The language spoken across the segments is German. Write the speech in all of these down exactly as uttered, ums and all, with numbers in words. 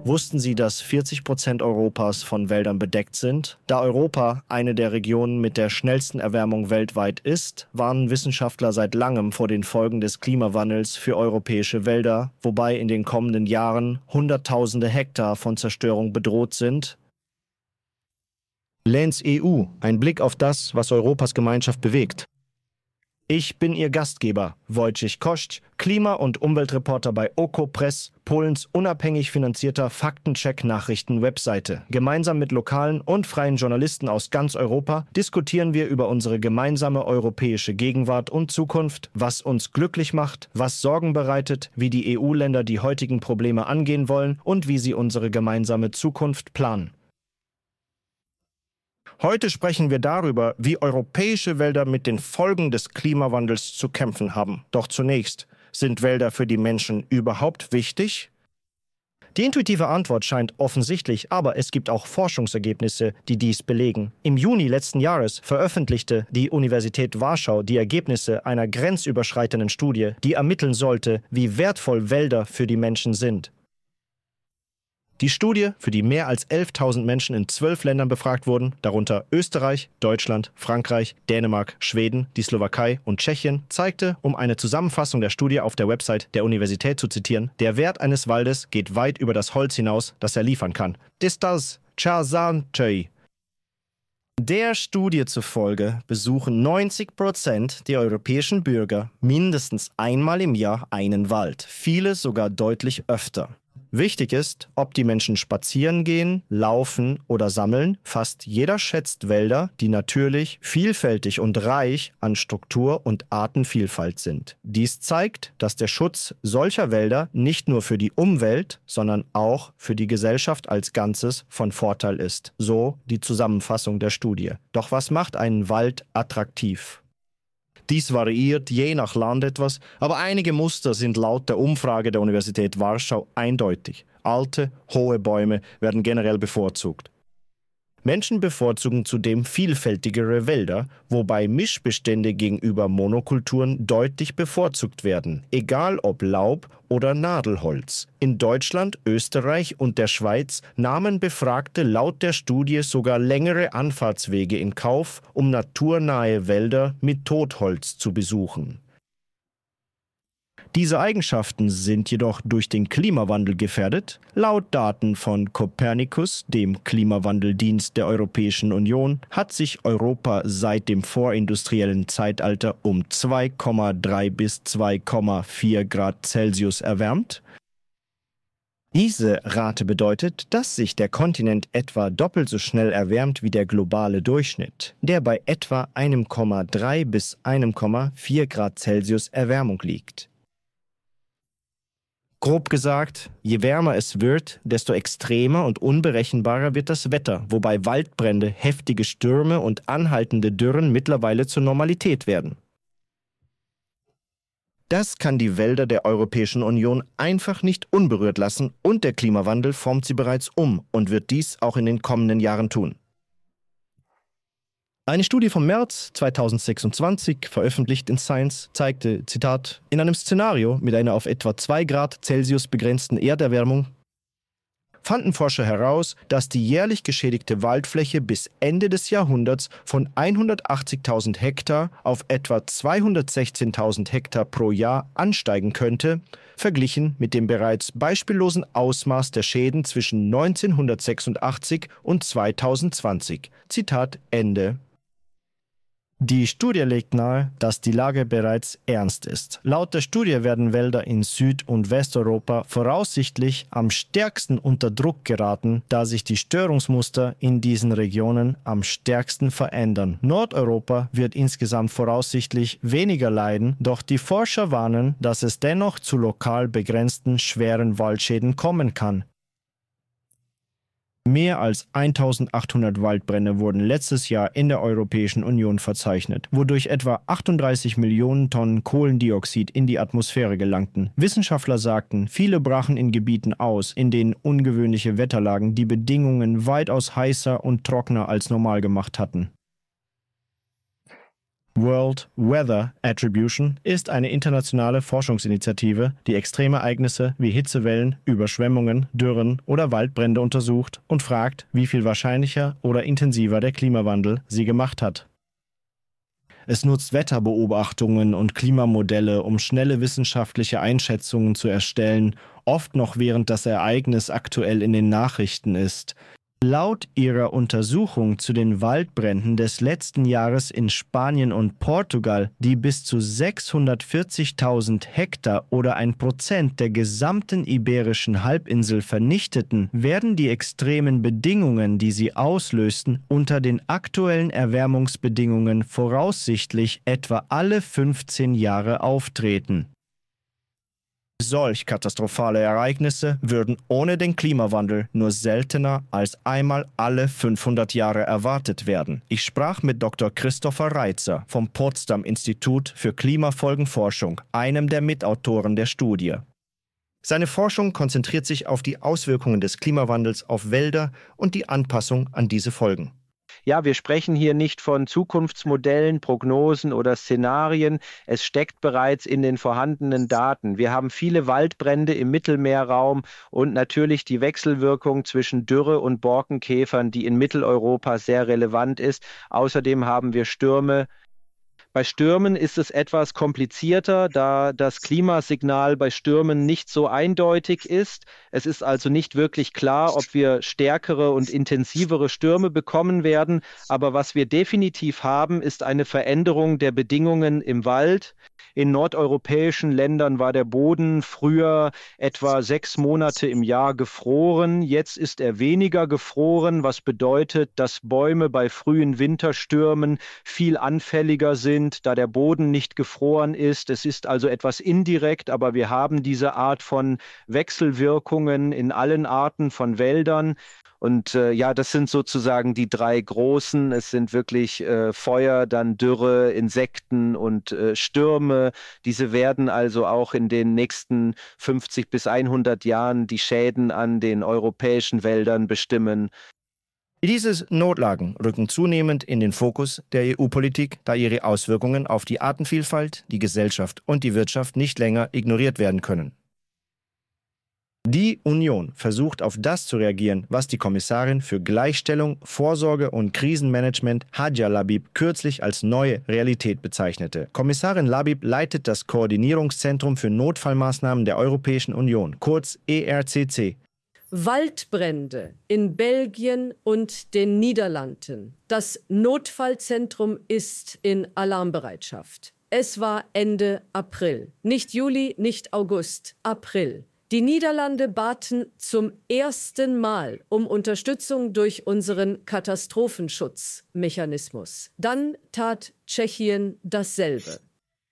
Wussten Sie, dass vierzig Prozent Europas von Wäldern bedeckt sind? Da Europa eine der Regionen mit der schnellsten Erwärmung weltweit ist, warnen Wissenschaftler seit langem vor den Folgen des Klimawandels für europäische Wälder, wobei in den kommenden Jahren Hunderttausende Hektar von Zerstörung bedroht sind. Lens E U, ein Blick auf das, was Europas Gemeinschaft bewegt. Ich bin Ihr Gastgeber, Wojciech Kość, Klima- und Umweltreporter bei Okopress, Polens unabhängig finanzierter Faktencheck-Nachrichten-Webseite. Gemeinsam mit lokalen und freien Journalisten aus ganz Europa diskutieren wir über unsere gemeinsame europäische Gegenwart und Zukunft, was uns glücklich macht, was Sorgen bereitet, wie die E U-Länder die heutigen Probleme angehen wollen und wie sie unsere gemeinsame Zukunft planen. Heute sprechen wir darüber, wie europäische Wälder mit den Folgen des Klimawandels zu kämpfen haben. Doch zunächst, sind Wälder für die Menschen überhaupt wichtig? Die intuitive Antwort scheint offensichtlich, aber es gibt auch Forschungsergebnisse, die dies belegen. Im Juni letzten Jahres veröffentlichte die Universität Warschau die Ergebnisse einer grenzüberschreitenden Studie, die ermitteln sollte, wie wertvoll Wälder für die Menschen sind. Die Studie, für die mehr als elftausend Menschen in zwölf Ländern befragt wurden, darunter Österreich, Deutschland, Frankreich, Dänemark, Schweden, die Slowakei und Tschechien, zeigte, um eine Zusammenfassung der Studie auf der Website der Universität zu zitieren, der Wert eines Waldes geht weit über das Holz hinaus, das er liefern kann. Distas Chazantei. Der Studie zufolge besuchen neunzig Prozent der europäischen Bürger mindestens einmal im Jahr einen Wald, viele sogar deutlich öfter. Wichtig ist, ob die Menschen spazieren gehen, laufen oder sammeln, fast jeder schätzt Wälder, die natürlich, vielfältig und reich an Struktur und Artenvielfalt sind. Dies zeigt, dass der Schutz solcher Wälder nicht nur für die Umwelt, sondern auch für die Gesellschaft als Ganzes von Vorteil ist. So die Zusammenfassung der Studie. Doch was macht einen Wald attraktiv? Dies variiert je nach Land etwas, aber einige Muster sind laut der Umfrage der Universität Warschau eindeutig. Alte, hohe Bäume werden generell bevorzugt. Menschen bevorzugen zudem vielfältigere Wälder, wobei Mischbestände gegenüber Monokulturen deutlich bevorzugt werden, egal ob Laub oder Nadelholz. In Deutschland, Österreich und der Schweiz nahmen Befragte laut der Studie sogar längere Anfahrtswege in Kauf, um naturnahe Wälder mit Totholz zu besuchen. Diese Eigenschaften sind jedoch durch den Klimawandel gefährdet. Laut Daten von Copernicus, dem Klimawandeldienst der Europäischen Union, hat sich Europa seit dem vorindustriellen Zeitalter um zwei Komma drei bis zwei Komma vier Grad Celsius erwärmt. Diese Rate bedeutet, dass sich der Kontinent etwa doppelt so schnell erwärmt wie der globale Durchschnitt, der bei etwa eins Komma drei bis eins Komma vier Grad Celsius Erwärmung liegt. Grob gesagt, je wärmer es wird, desto extremer und unberechenbarer wird das Wetter, wobei Waldbrände, heftige Stürme und anhaltende Dürren mittlerweile zur Normalität werden. Das kann die Wälder der Europäischen Union einfach nicht unberührt lassen und der Klimawandel formt sie bereits um und wird dies auch in den kommenden Jahren tun. Eine Studie vom März zweitausendsechsundzwanzig, veröffentlicht in Science, zeigte, Zitat, in einem Szenario mit einer auf etwa zwei Grad Celsius begrenzten Erderwärmung fanden Forscher heraus, dass die jährlich geschädigte Waldfläche bis Ende des Jahrhunderts von hundertachtzigtausend Hektar auf etwa zweihundertsechzehntausend Hektar pro Jahr ansteigen könnte, verglichen mit dem bereits beispiellosen Ausmaß der Schäden zwischen neunzehnhundertsechsundachtzig und zweitausendzwanzig. Zitat Ende. Die Studie legt nahe, dass die Lage bereits ernst ist. Laut der Studie werden Wälder in Süd- und Westeuropa voraussichtlich am stärksten unter Druck geraten, da sich die Störungsmuster in diesen Regionen am stärksten verändern. Nordeuropa wird insgesamt voraussichtlich weniger leiden, doch die Forscher warnen, dass es dennoch zu lokal begrenzten schweren Waldschäden kommen kann. Mehr als eintausendachthundert Waldbrände wurden letztes Jahr in der Europäischen Union verzeichnet, wodurch etwa achtunddreißig Millionen Tonnen Kohlendioxid in die Atmosphäre gelangten. Wissenschaftler sagten, viele brachen in Gebieten aus, in denen ungewöhnliche Wetterlagen die Bedingungen weitaus heißer und trockener als normal gemacht hatten. World Weather Attribution ist eine internationale Forschungsinitiative, die Extremereignisse wie Hitzewellen, Überschwemmungen, Dürren oder Waldbrände untersucht und fragt, wie viel wahrscheinlicher oder intensiver der Klimawandel sie gemacht hat. Es nutzt Wetterbeobachtungen und Klimamodelle, um schnelle wissenschaftliche Einschätzungen zu erstellen, oft noch während das Ereignis aktuell in den Nachrichten ist. Laut ihrer Untersuchung zu den Waldbränden des letzten Jahres in Spanien und Portugal, die bis zu sechshundertvierzigtausend Hektar oder ein Prozent der gesamten iberischen Halbinsel vernichteten, werden die extremen Bedingungen, die sie auslösten, unter den aktuellen Erwärmungsbedingungen voraussichtlich etwa alle fünfzehn Jahre auftreten. Solch katastrophale Ereignisse würden ohne den Klimawandel nur seltener als einmal alle fünfhundert Jahre erwartet werden. Ich sprach mit Doktor Christopher Reitzer vom Potsdam Institut für Klimafolgenforschung, einem der Mitautoren der Studie. Seine Forschung konzentriert sich auf die Auswirkungen des Klimawandels auf Wälder und die Anpassung an diese Folgen. Ja, wir sprechen hier nicht von Zukunftsmodellen, Prognosen oder Szenarien. Es steckt bereits in den vorhandenen Daten. Wir haben viele Waldbrände im Mittelmeerraum und natürlich die Wechselwirkung zwischen Dürre und Borkenkäfern, die in Mitteleuropa sehr relevant ist. Außerdem haben wir Stürme. Bei Stürmen ist es etwas komplizierter, da das Klimasignal bei Stürmen nicht so eindeutig ist. Es ist also nicht wirklich klar, ob wir stärkere und intensivere Stürme bekommen werden. Aber was wir definitiv haben, ist eine Veränderung der Bedingungen im Wald. In nordeuropäischen Ländern war der Boden früher etwa sechs Monate im Jahr gefroren. Jetzt ist er weniger gefroren, was bedeutet, dass Bäume bei frühen Winterstürmen viel anfälliger sind, da der Boden nicht gefroren ist. Es ist also etwas indirekt, aber wir haben diese Art von Wechselwirkungen in allen Arten von Wäldern. Und äh, ja, das sind sozusagen die drei großen. Es sind wirklich äh, Feuer, dann Dürre, Insekten und äh, Stürme. Diese werden also auch in den nächsten fünfzig bis hundert Jahren die Schäden an den europäischen Wäldern bestimmen. Diese Notlagen rücken zunehmend in den Fokus der E U-Politik, da ihre Auswirkungen auf die Artenvielfalt, die Gesellschaft und die Wirtschaft nicht länger ignoriert werden können. Die Union versucht auf das zu reagieren, was die Kommissarin für Gleichstellung, Vorsorge und Krisenmanagement Hadja Labib kürzlich als neue Realität bezeichnete. Kommissarin Labib leitet das Koordinierungszentrum für Notfallmaßnahmen der Europäischen Union, kurz E R C C. Waldbrände in Belgien und den Niederlanden. Das Notfallzentrum ist in Alarmbereitschaft. Es war Ende April. Nicht Juli, nicht August, April. Die Niederlande baten zum ersten Mal um Unterstützung durch unseren Katastrophenschutzmechanismus. Dann tat Tschechien dasselbe.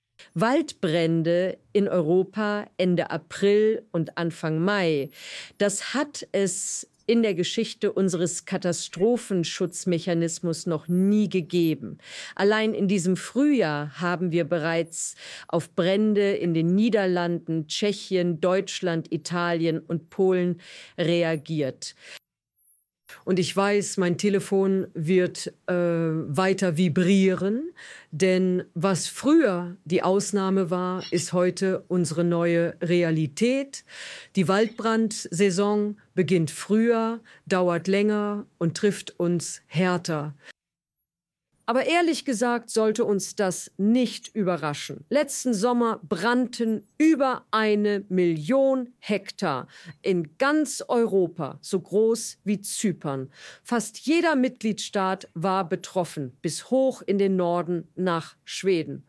Waldbrände in Europa Ende April und Anfang Mai, das hat es in der Geschichte unseres Katastrophenschutzmechanismus noch nie gegeben. Allein in diesem Frühjahr haben wir bereits auf Brände in den Niederlanden, Tschechien, Deutschland, Italien und Polen reagiert. Und ich weiß, mein Telefon wird äh, weiter vibrieren, denn was früher die Ausnahme war, ist heute unsere neue Realität. Die Waldbrandsaison beginnt früher, dauert länger und trifft uns härter. Aber ehrlich gesagt sollte uns das nicht überraschen. Letzten Sommer brannten über eine Million Hektar in ganz Europa, so groß wie Zypern. Fast jeder Mitgliedstaat war betroffen, bis hoch in den Norden nach Schweden.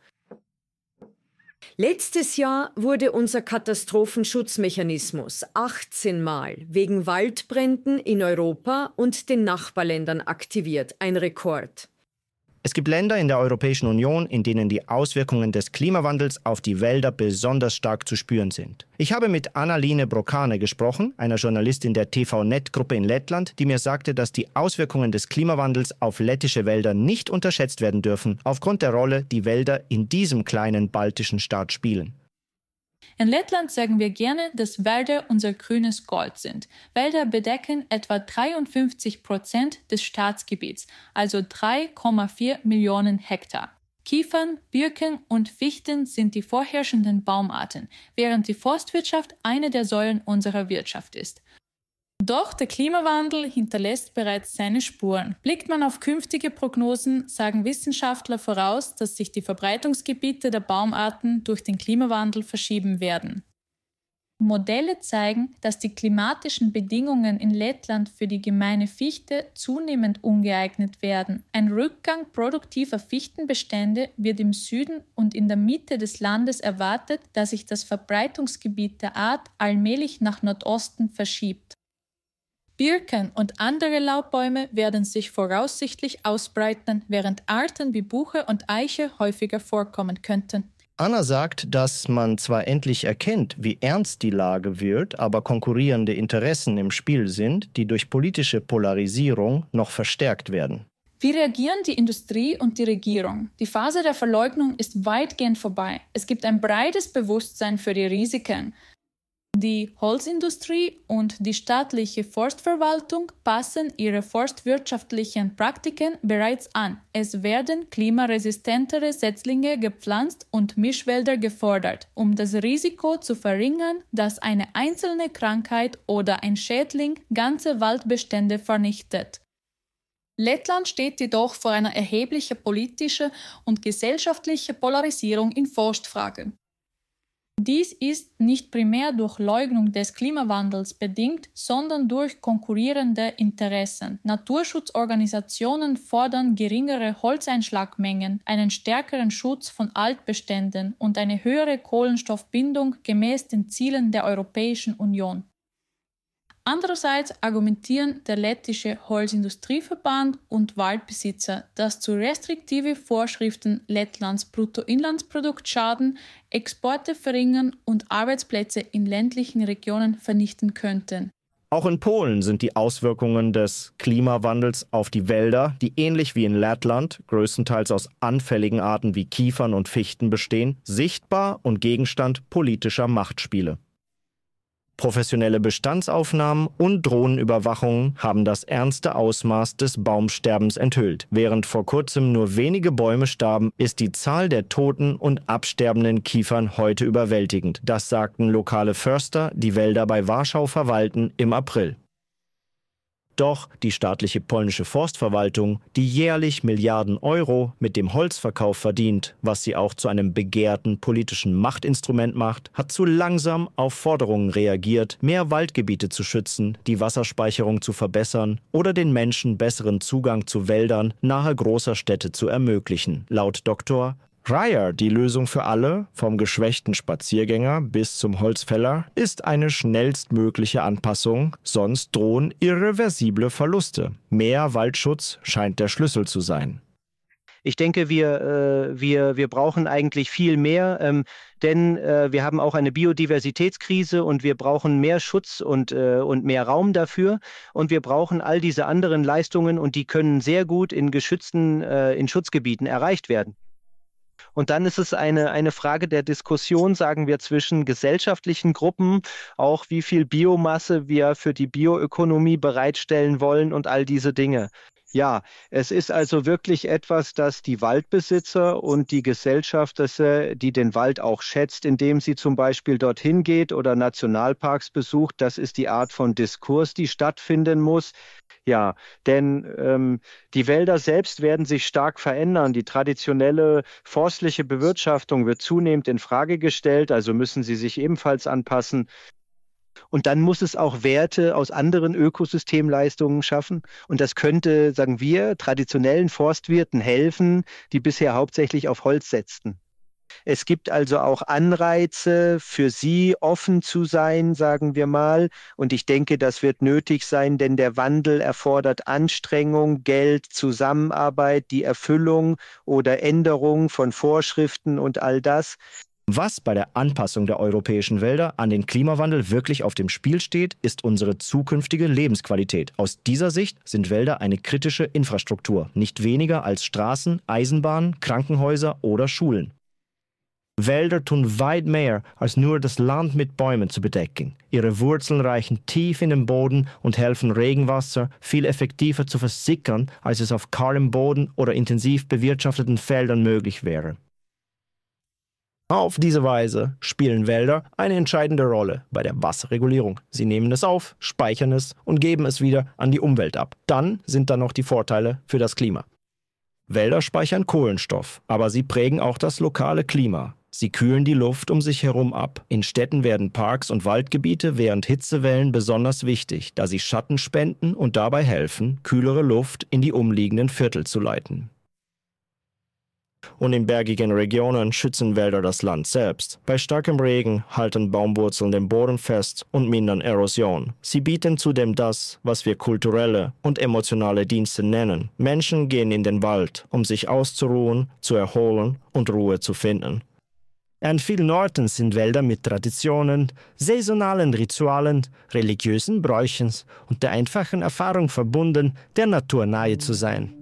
Letztes Jahr wurde unser Katastrophenschutzmechanismus achtzehn Mal wegen Waldbränden in Europa und den Nachbarländern aktiviert, ein Rekord. Es gibt Länder in der Europäischen Union, in denen die Auswirkungen des Klimawandels auf die Wälder besonders stark zu spüren sind. Ich habe mit Anna-Line Brokane gesprochen, einer Journalistin der T V-Net-Gruppe in Lettland, die mir sagte, dass die Auswirkungen des Klimawandels auf lettische Wälder nicht unterschätzt werden dürfen, aufgrund der Rolle, die Wälder in diesem kleinen baltischen Staat spielen. In Lettland sagen wir gerne, dass Wälder unser grünes Gold sind. Wälder bedecken etwa dreiundfünfzig Prozent des Staatsgebiets, also drei Komma vier Millionen Hektar. Kiefern, Birken und Fichten sind die vorherrschenden Baumarten, während die Forstwirtschaft eine der Säulen unserer Wirtschaft ist. Doch der Klimawandel hinterlässt bereits seine Spuren. Blickt man auf künftige Prognosen, sagen Wissenschaftler voraus, dass sich die Verbreitungsgebiete der Baumarten durch den Klimawandel verschieben werden. Modelle zeigen, dass die klimatischen Bedingungen in Lettland für die gemeine Fichte zunehmend ungeeignet werden. Ein Rückgang produktiver Fichtenbestände wird im Süden und in der Mitte des Landes erwartet, da sich das Verbreitungsgebiet der Art allmählich nach Nordosten verschiebt. Birken und andere Laubbäume werden sich voraussichtlich ausbreiten, während Arten wie Buche und Eiche häufiger vorkommen könnten. Anna sagt, dass man zwar endlich erkennt, wie ernst die Lage wird, aber konkurrierende Interessen im Spiel sind, die durch politische Polarisierung noch verstärkt werden. Wie reagieren die Industrie und die Regierung? Die Phase der Verleugnung ist weitgehend vorbei. Es gibt ein breites Bewusstsein für die Risiken. Die Holzindustrie und die staatliche Forstverwaltung passen ihre forstwirtschaftlichen Praktiken bereits an. Es werden klimaresistentere Setzlinge gepflanzt und Mischwälder gefordert, um das Risiko zu verringern, dass eine einzelne Krankheit oder ein Schädling ganze Waldbestände vernichtet. Lettland steht jedoch vor einer erheblichen politischen und gesellschaftlichen Polarisierung in Forstfragen. Dies ist nicht primär durch Leugnung des Klimawandels bedingt, sondern durch konkurrierende Interessen. Naturschutzorganisationen fordern geringere Holzeinschlagmengen, einen stärkeren Schutz von Altbeständen und eine höhere Kohlenstoffbindung gemäß den Zielen der Europäischen Union. Andererseits argumentieren der lettische Holzindustrieverband und Waldbesitzer, dass zu restriktive Vorschriften Lettlands Bruttoinlandsprodukt schaden, Exporte verringern und Arbeitsplätze in ländlichen Regionen vernichten könnten. Auch in Polen sind die Auswirkungen des Klimawandels auf die Wälder, die ähnlich wie in Lettland größtenteils aus anfälligen Arten wie Kiefern und Fichten bestehen, sichtbar und Gegenstand politischer Machtspiele. Professionelle Bestandsaufnahmen und Drohnenüberwachungen haben das ernste Ausmaß des Baumsterbens enthüllt. Während vor kurzem nur wenige Bäume starben, ist die Zahl der toten und absterbenden Kiefern heute überwältigend. Das sagten lokale Förster, die Wälder bei Warschau verwalten, im April. Doch die staatliche polnische Forstverwaltung, die jährlich Milliarden Euro mit dem Holzverkauf verdient, was sie auch zu einem begehrten politischen Machtinstrument macht, hat zu langsam auf Forderungen reagiert, mehr Waldgebiete zu schützen, die Wasserspeicherung zu verbessern oder den Menschen besseren Zugang zu Wäldern nahe großer Städte zu ermöglichen. Laut Doktor Ryer, die Lösung für alle, vom geschwächten Spaziergänger bis zum Holzfäller, ist eine schnellstmögliche Anpassung, sonst drohen irreversible Verluste. Mehr Waldschutz scheint der Schlüssel zu sein. Ich denke, wir, äh, wir, wir brauchen eigentlich viel mehr, ähm, denn äh, wir haben auch eine Biodiversitätskrise und wir brauchen mehr Schutz und, äh, und mehr Raum dafür. Und wir brauchen all diese anderen Leistungen und die können sehr gut in geschützten, äh, in Schutzgebieten erreicht werden. Und dann ist es eine, eine Frage der Diskussion, sagen wir, zwischen gesellschaftlichen Gruppen, auch wie viel Biomasse wir für die Bioökonomie bereitstellen wollen und all diese Dinge. Ja, es ist also wirklich etwas, das die Waldbesitzer und die Gesellschaft, dass, die den Wald auch schätzt, indem sie zum Beispiel dorthin geht oder Nationalparks besucht. Das ist die Art von Diskurs, die stattfinden muss. Ja, denn ähm, die Wälder selbst werden sich stark verändern. Die traditionelle forstliche Bewirtschaftung wird zunehmend in Frage gestellt, also müssen sie sich ebenfalls anpassen. Und dann muss es auch Werte aus anderen Ökosystemleistungen schaffen. Und das könnte, sagen wir, traditionellen Forstwirten helfen, die bisher hauptsächlich auf Holz setzten. Es gibt also auch Anreize für sie, offen zu sein, sagen wir mal. Und ich denke, das wird nötig sein, denn der Wandel erfordert Anstrengung, Geld, Zusammenarbeit, die Erfüllung oder Änderung von Vorschriften und all das. Was bei der Anpassung der europäischen Wälder an den Klimawandel wirklich auf dem Spiel steht, ist unsere zukünftige Lebensqualität. Aus dieser Sicht sind Wälder eine kritische Infrastruktur, nicht weniger als Straßen, Eisenbahnen, Krankenhäuser oder Schulen. Wälder tun weit mehr, als nur das Land mit Bäumen zu bedecken. Ihre Wurzeln reichen tief in den Boden und helfen Regenwasser viel effektiver zu versickern, als es auf kahlem Boden oder intensiv bewirtschafteten Feldern möglich wäre. Auf diese Weise spielen Wälder eine entscheidende Rolle bei der Wasserregulierung. Sie nehmen es auf, speichern es und geben es wieder an die Umwelt ab. Dann sind da noch die Vorteile für das Klima. Wälder speichern Kohlenstoff, aber sie prägen auch das lokale Klima. Sie kühlen die Luft um sich herum ab. In Städten werden Parks und Waldgebiete während Hitzewellen besonders wichtig, da sie Schatten spenden und dabei helfen, kühlere Luft in die umliegenden Viertel zu leiten. Und in bergigen Regionen schützen Wälder das Land selbst. Bei starkem Regen halten Baumwurzeln den Boden fest und mindern Erosion. Sie bieten zudem das, was wir kulturelle und emotionale Dienste nennen. Menschen gehen in den Wald, um sich auszuruhen, zu erholen und Ruhe zu finden. An vielen Orten sind Wälder mit Traditionen, saisonalen Ritualen, religiösen Bräuchen und der einfachen Erfahrung verbunden, der Natur nahe zu sein.